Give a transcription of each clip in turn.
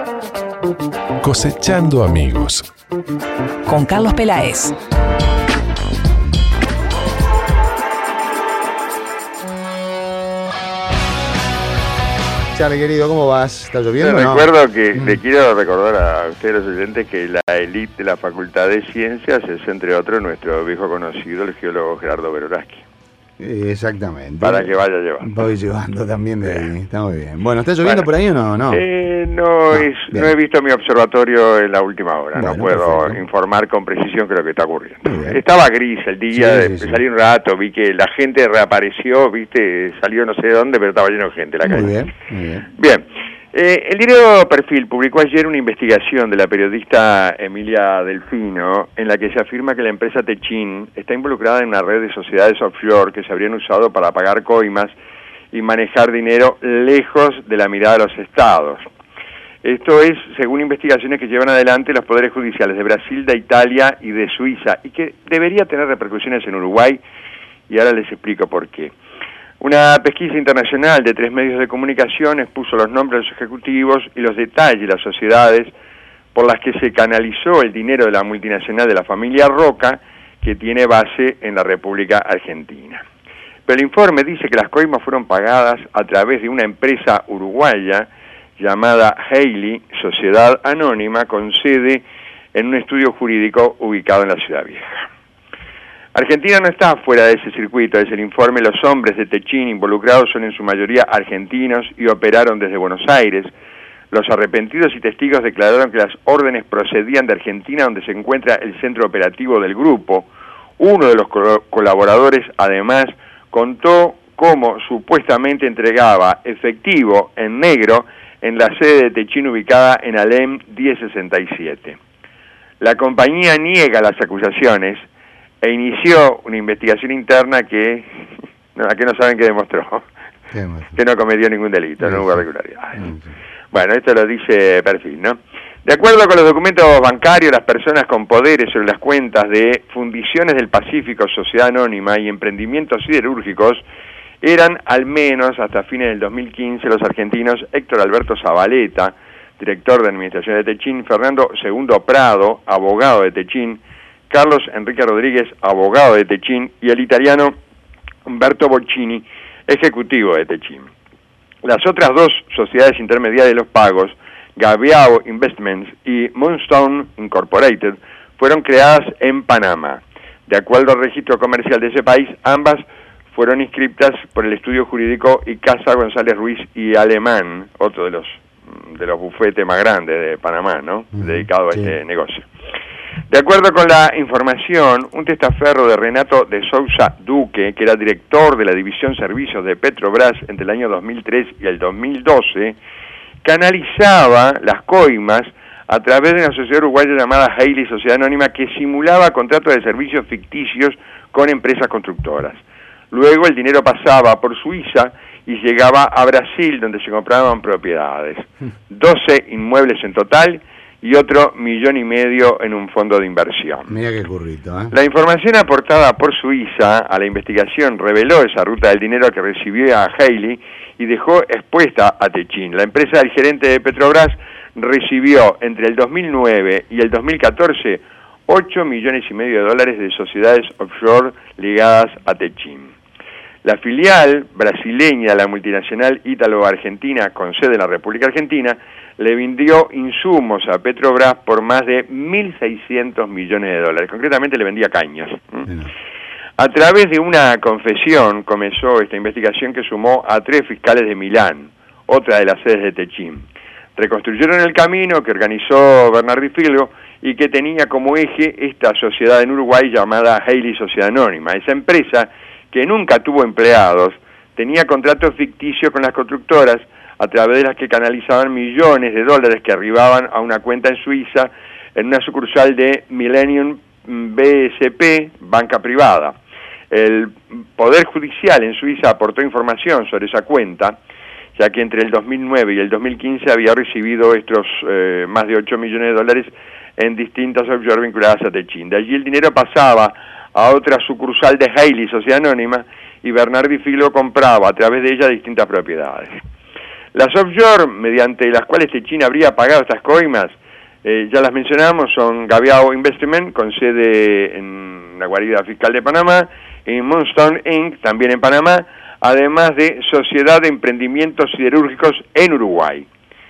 Cosechando amigos. Con Carlos Peláez. Charlie, querido, ¿cómo vas? ¿Está lloviendo? Recuerdo que le quiero recordar a ustedes los oyentes que la élite de la Facultad de Ciencias es, entre otros, nuestro viejo conocido, el geólogo Gerardo Beroraski. Exactamente. Para que vaya llevando. Voy llevando también de ahí, está muy bien. Bueno, ¿está lloviendo por ahí o no? No he visto mi observatorio en la última hora, bueno, no puedo informar con precisión qué es lo que está ocurriendo. Estaba gris el día, salí un rato, vi que la gente reapareció, viste, salió no sé de dónde, pero estaba lleno de gente la calle. Muy bien, muy bien. Bien. El diario Perfil publicó ayer una investigación de la periodista Emilia Delfino en la que se afirma que la empresa Techin está involucrada en una red de sociedades offshore que se habrían usado para pagar coimas y manejar dinero lejos de la mirada de los estados. Esto es según investigaciones que llevan adelante los poderes judiciales de Brasil, de Italia y de Suiza y que debería tener repercusiones en Uruguay, y ahora les explico por qué. Una pesquisa internacional de 3 medios de comunicación expuso los nombres de los ejecutivos y los detalles de las sociedades por las que se canalizó el dinero de la multinacional de la familia Roca, que tiene base en la República Argentina. Pero el informe dice que las coimas fueron pagadas a través de una empresa uruguaya llamada Haley, Sociedad Anónima, con sede en un estudio jurídico ubicado en la Ciudad Vieja. Argentina no está fuera de ese circuito, es el informe. Los hombres de Techin involucrados son en su mayoría argentinos y operaron desde Buenos Aires. Los arrepentidos y testigos declararon que las órdenes procedían de Argentina, donde se encuentra el centro operativo del grupo. Uno de los colaboradores, además, contó cómo supuestamente entregaba efectivo en negro en la sede de Techin ubicada en Alem 1067. La compañía niega las acusaciones e inició una investigación interna que no saben qué demostró. Que no cometió ningún delito, no hubo irregularidades. Bueno, esto lo dice Perfil, ¿no? De acuerdo con los documentos bancarios, las personas con poderes sobre las cuentas de Fundiciones del Pacífico, Sociedad Anónima y Emprendimientos Siderúrgicos eran, al menos hasta fines del 2015, los argentinos Héctor Alberto Zabaleta, director de administración de Techin, Fernando Segundo Prado, abogado de Techin, Carlos Enrique Rodríguez, abogado de Techin, y el italiano Umberto Boccini, ejecutivo de Techin. Las otras dos sociedades intermediarias de los pagos, Gaviao Investments y Moonstone Incorporated, fueron creadas en Panamá. De acuerdo al registro comercial de ese país, ambas fueron inscriptas por el estudio jurídico Icaza González Ruiz y Alemán, otro de los bufetes más grandes de Panamá, ¿no? Dedicado a este negocio. De acuerdo con la información, un testaferro de Renato de Sousa Duque, que era director de la División Servicios de Petrobras entre el año 2003 y el 2012, canalizaba las coimas a través de una sociedad uruguaya llamada Haley, Sociedad Anónima, que simulaba contratos de servicios ficticios con empresas constructoras. Luego el dinero pasaba por Suiza y llegaba a Brasil, donde se compraban propiedades. 12 inmuebles en total y otro 1,5 millones en un fondo de inversión. Mira qué currito, ¿eh? La información aportada por Suiza a la investigación reveló esa ruta del dinero que recibía a Haley y dejó expuesta a Techin. La empresa del gerente de Petrobras recibió entre el 2009 y el 2014 $8,5 millones de sociedades offshore ligadas a Techin. La filial brasileña de la multinacional ítalo-argentina con sede en la República Argentina le vendió insumos a Petrobras por más de $1.600 millones. Concretamente le vendía caños. A través de una confesión comenzó esta investigación que sumó a 3 fiscales de Milán, otra de las sedes de Techin. Reconstruyeron el camino que organizó Bernardi Filgo y que tenía como eje esta sociedad en Uruguay llamada Haley Sociedad Anónima. Esa empresa, que nunca tuvo empleados, tenía contratos ficticios con las constructoras a través de las que canalizaban $millones que arribaban a una cuenta en Suiza en una sucursal de Millennium BSP, banca privada. El Poder Judicial en Suiza aportó información sobre esa cuenta, ya que entre el 2009 y el 2015 había recibido estos más de $8 millones en distintas offshore vinculadas a Techin. De allí el dinero pasaba a otra sucursal de Haley, Sociedad Anónima, y Bernardi Filgo compraba a través de ella distintas propiedades. Las offshore, mediante las cuales Techin habría pagado estas coimas, ya las mencionamos, son Gaviao Investment, con sede en la guarida fiscal de Panamá, y Moonstone Inc., también en Panamá, además de Sociedad de Emprendimientos Siderúrgicos en Uruguay.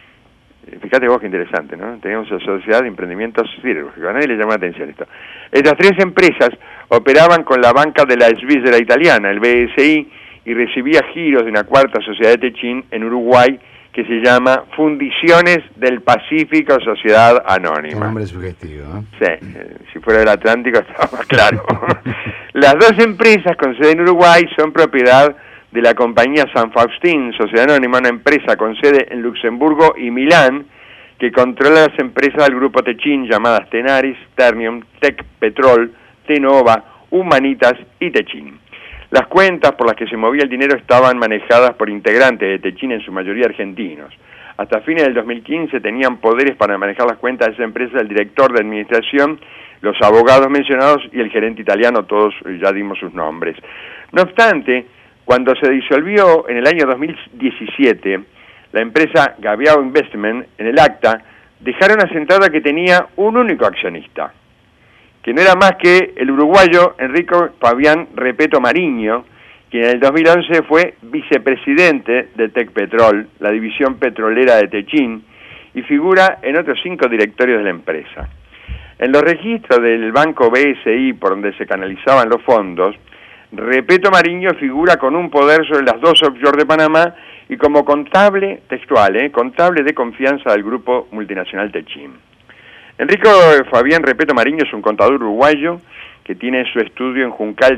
Fíjate vos qué interesante, ¿no? Tenemos la Sociedad de Emprendimientos Siderúrgicos, a nadie le llama la atención esto. Estas tres empresas operaban con la banca de la Svizzera italiana, el BSI, y recibía giros de una cuarta sociedad de Techin en Uruguay, que se llama Fundiciones del Pacífico Sociedad Anónima. Un nombre sugestivo, ¿no? Sí, si fuera del Atlántico estaba más claro. Las dos empresas con sede en Uruguay son propiedad de la compañía San Faustín, Sociedad Anónima, una empresa con sede en Luxemburgo y Milán, que controla las empresas del grupo Techin llamadas Tenaris, Ternium, Tec Petrol, Tenova, Humanitas y Techin. Las cuentas por las que se movía el dinero estaban manejadas por integrantes de Techin, en su mayoría argentinos. Hasta fines del 2015 tenían poderes para manejar las cuentas de esa empresa el director de administración, los abogados mencionados y el gerente italiano, todos ya dimos sus nombres. No obstante, cuando se disolvió en el año 2017, la empresa Gaviao Investment, en el acta, dejaron asentada que tenía un único accionista, que no era más que el uruguayo Enrico Fabián Repeto Mariño, quien en el 2011 fue vicepresidente de Tec Petrol, la división petrolera de Techin, y figura en otros 5 directorios de la empresa. En los registros del banco BSI, por donde se canalizaban los fondos, Repeto Mariño figura con un poder sobre las 2 offshore de Panamá y como contable, textual, contable de confianza del grupo multinacional Techin. Enrico Fabián Repeto Mariño es un contador uruguayo que tiene su estudio en Juncal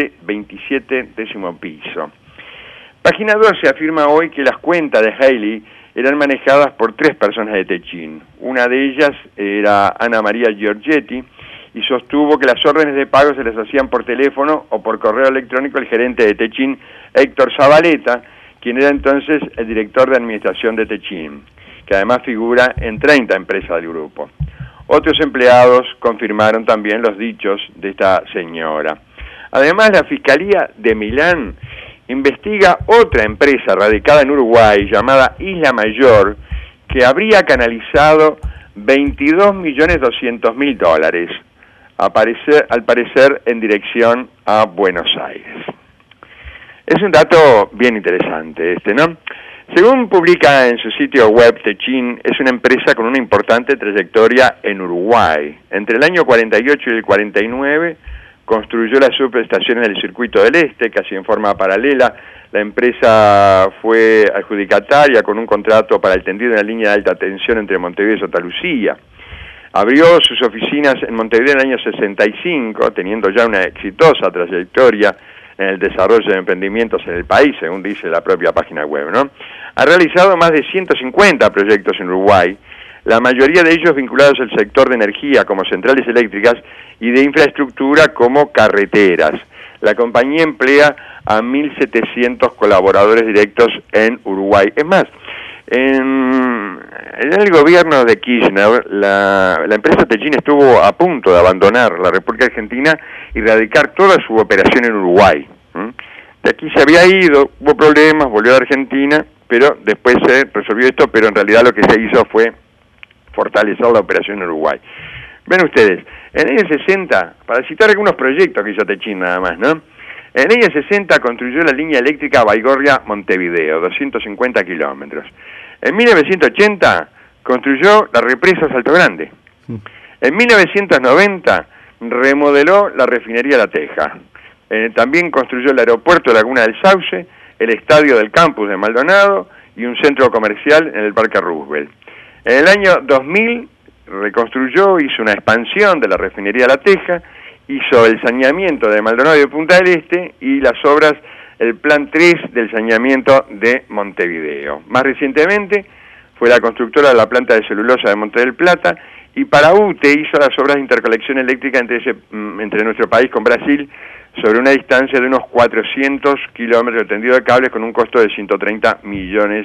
1327, 10º piso. Página 12 afirma hoy que las cuentas de Haley eran manejadas por 3 personas de Techin. Una de ellas era Ana María Giorgetti, y sostuvo que las órdenes de pago se les hacían por teléfono o por correo electrónico el gerente de Techin, Héctor Zabaleta, quien era entonces el director de administración de Techin, que además figura en 30 empresas del grupo. Otros empleados confirmaron también los dichos de esta señora. Además, la Fiscalía de Milán investiga otra empresa radicada en Uruguay llamada Isla Mayor, que habría canalizado $22.200.000, al parecer en dirección a Buenos Aires. Es un dato bien interesante ¿no? Según publica en su sitio web, Techin es una empresa con una importante trayectoria en Uruguay. Entre el año 48 y el 49 construyó las subestaciones del Circuito del Este, casi en forma paralela. La empresa fue adjudicataria con un contrato para el tendido de la línea de alta tensión entre Montevideo y Santa Lucía. Abrió sus oficinas en Montevideo en el año 65, teniendo ya una exitosa trayectoria en el desarrollo de emprendimientos en el país, según dice la propia página web, ¿no? Ha realizado más de 150 proyectos en Uruguay, la mayoría de ellos vinculados al sector de energía, como centrales eléctricas, y de infraestructura, como carreteras. La compañía emplea a 1.700 colaboradores directos en Uruguay. Es más, en el gobierno de Kirchner, la empresa Techin estuvo a punto de abandonar la República Argentina y radicar toda su operación en Uruguay. De aquí se había ido, hubo problemas, volvió a Argentina, pero después se resolvió esto, pero en realidad lo que se hizo fue fortalecer la operación en Uruguay. Ven ustedes, en el año 60, para citar algunos proyectos que hizo Techin nada más, ¿no? En el año 60 construyó la línea eléctrica Baigorria-Montevideo, 250 kilómetros. En 1980 construyó la represa Salto Grande. En 1990 remodeló la refinería La Teja. También construyó el aeropuerto de Laguna del Sauce, el estadio del campus de Maldonado y un centro comercial en el Parque Roosevelt. En el año 2000 reconstruyó, hizo una expansión de la refinería La Teja, hizo el saneamiento de Maldonado y de Punta del Este y las obras, el plan 3 del saneamiento de Montevideo. Más recientemente fue la constructora de la planta de celulosa de Monte del Plata, y para UTE hizo las obras de interconexión eléctrica entre nuestro país con Brasil, sobre una distancia de unos 400 kilómetros de tendido de cables con un costo de $130 millones.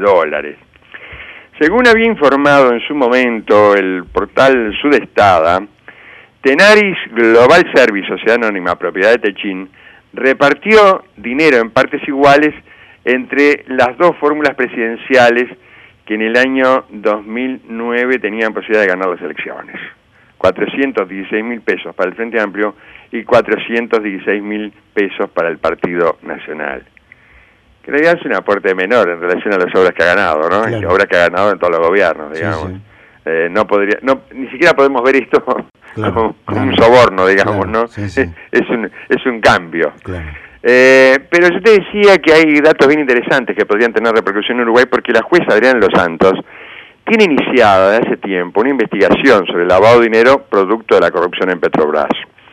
Según había informado en su momento el portal Sudestada, Tenaris Global Service, Sociedad Anónima, propiedad de Techin, repartió dinero en partes iguales entre las dos fórmulas presidenciales que en el año 2009 tenían posibilidad de ganar las elecciones. 416.000 pesos para el Frente Amplio y 416.000 pesos para el Partido Nacional. Que en realidad es un aporte menor en relación a las obras que ha ganado, ¿no? Claro. Obras que ha ganado en todos los gobiernos, digamos. Sí, sí. Ni siquiera podemos ver esto Claro, como un soborno, digamos, claro, ¿no? sí, sí. Es un cambio. Claro. Pero yo te decía que hay datos bien interesantes que podrían tener repercusión en Uruguay, porque la jueza Adriana Los Santos tiene iniciada desde hace tiempo una investigación sobre el lavado de dinero producto de la corrupción en Petrobras.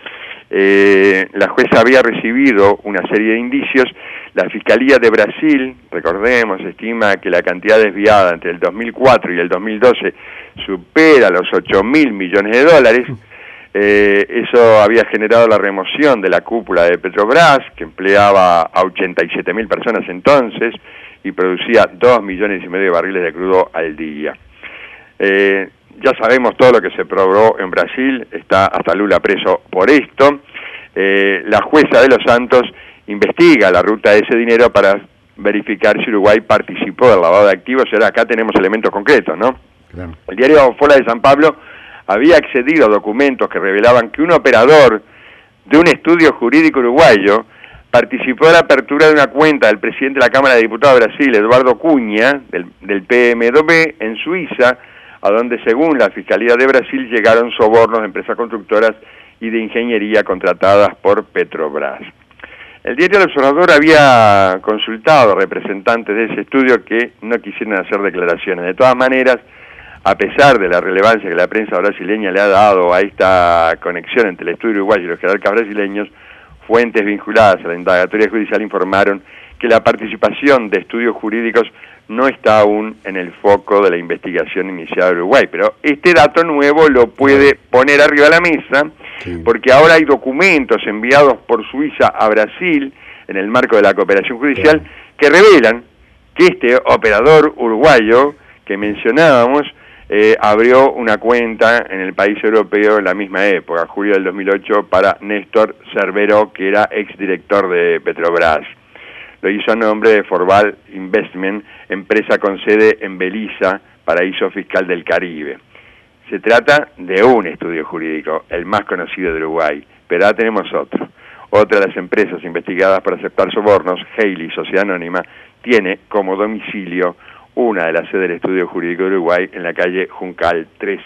La jueza había recibido una serie de indicios. La Fiscalía de Brasil, recordemos, estima que la cantidad desviada entre el 2004 y el 2012 supera los 8.000 millones de dólares. Eso había generado la remoción de la cúpula de Petrobras, que empleaba a 87.000 personas entonces y producía 2,5 millones de barriles de crudo al día. Ya sabemos todo lo que se probó en Brasil, está hasta Lula preso por esto. La jueza de Los Santos investiga la ruta de ese dinero para verificar si Uruguay participó del lavado de activos. Y ahora acá tenemos elementos concretos, ¿no? Claro. El diario Fola de San Pablo había accedido a documentos que revelaban que un operador de un estudio jurídico uruguayo participó de la apertura de una cuenta del presidente de la Cámara de Diputados de Brasil, Eduardo Cunha, del PMDB, en Suiza, a donde, según la Fiscalía de Brasil, llegaron sobornos de empresas constructoras y de ingeniería contratadas por Petrobras. El diario El Observador había consultado a representantes de ese estudio que no quisieron hacer declaraciones. De todas maneras, a pesar de la relevancia que la prensa brasileña le ha dado a esta conexión entre el estudio uruguayo y los jerarcas brasileños, fuentes vinculadas a la indagatoria judicial informaron que la participación de estudios jurídicos no está aún en el foco de la investigación iniciada en Uruguay. Pero este dato nuevo lo puede poner arriba de la mesa, sí, porque ahora hay documentos enviados por Suiza a Brasil en el marco de la cooperación judicial, sí, que revelan que este operador uruguayo que mencionábamos abrió una cuenta en el país europeo en la misma época, julio del 2008, para Néstor Cerveró, que era exdirector de Petrobras. Lo hizo a nombre de Forval Investment, empresa con sede en Beliza, paraíso fiscal del Caribe. Se trata de un estudio jurídico, el más conocido de Uruguay, pero ahora tenemos otro. Otra de las empresas investigadas por aceptar sobornos, Haley, Sociedad Anónima, tiene como domicilio una de las sedes del Estudio Jurídico de Uruguay en la calle Juncal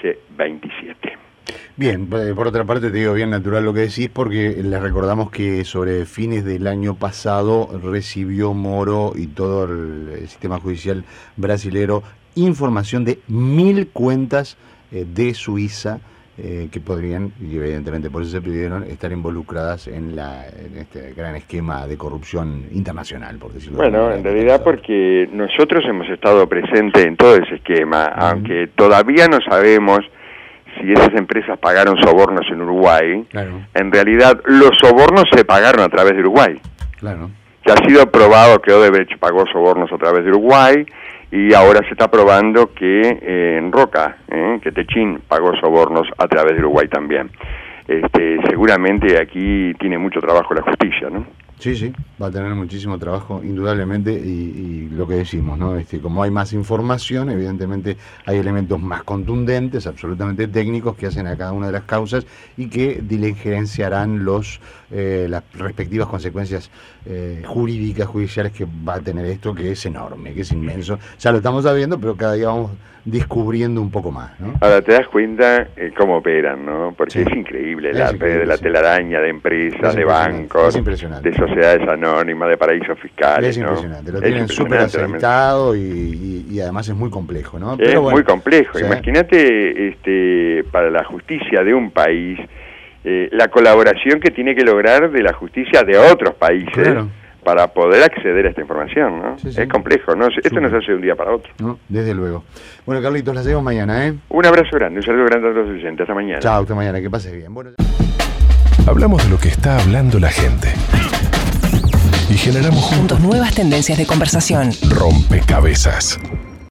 1327. Bien, por otra parte te digo bien natural lo que decís, porque les recordamos que sobre fines del año pasado recibió Moro y todo el sistema judicial brasilero información de 1.000 cuentas de Suiza que podrían, y evidentemente por eso se pidieron, estar involucradas en este gran esquema de corrupción internacional, por decirlo de alguna manera. Bueno, en realidad porque nosotros hemos estado presentes en todo ese esquema, aunque todavía no sabemos si esas empresas pagaron sobornos en Uruguay. Claro. En realidad los sobornos se pagaron a través de Uruguay. Claro. Ya ha sido probado que Odebrecht pagó sobornos a través de Uruguay, y ahora se está probando que en Roca, que Techín pagó sobornos a través de Uruguay también. Seguramente aquí tiene mucho trabajo la justicia, ¿no? Sí, sí, va a tener muchísimo trabajo, indudablemente, y lo que decimos, ¿no? Como hay más información, evidentemente hay elementos más contundentes, absolutamente técnicos, que hacen a cada una de las causas y que diligenciarán las respectivas consecuencias jurídicas, judiciales que va a tener esto, que es enorme, que es inmenso. Ya lo estamos sabiendo, pero cada día vamos descubriendo un poco más, ¿no? Ahora te das cuenta cómo operan, ¿no? Porque sí, es increíble la red de la telaraña de empresas, de bancos, de sociedades anónimas, de paraísos fiscales. Es impresionante, ¿no? Lo tienen súper aceitado y además es muy complejo, ¿no? Pero es bueno, muy complejo. ¿Sí? Imagínate para la justicia de un país, la colaboración que tiene que lograr de la justicia de otros países. Claro. Para poder acceder a esta información, ¿no? Sí, sí. Es complejo, ¿no? Esto no se hace de un día para otro. No, desde luego. Bueno, Carlitos, la seguimos mañana, ¿eh? Un abrazo grande, un saludo grande a todos los oyentes. Hasta mañana. Chao, hasta mañana, que pases bien. Bueno. Hablamos de lo que está hablando la gente. Y generamos juntos nuevas tendencias de conversación. Rompecabezas.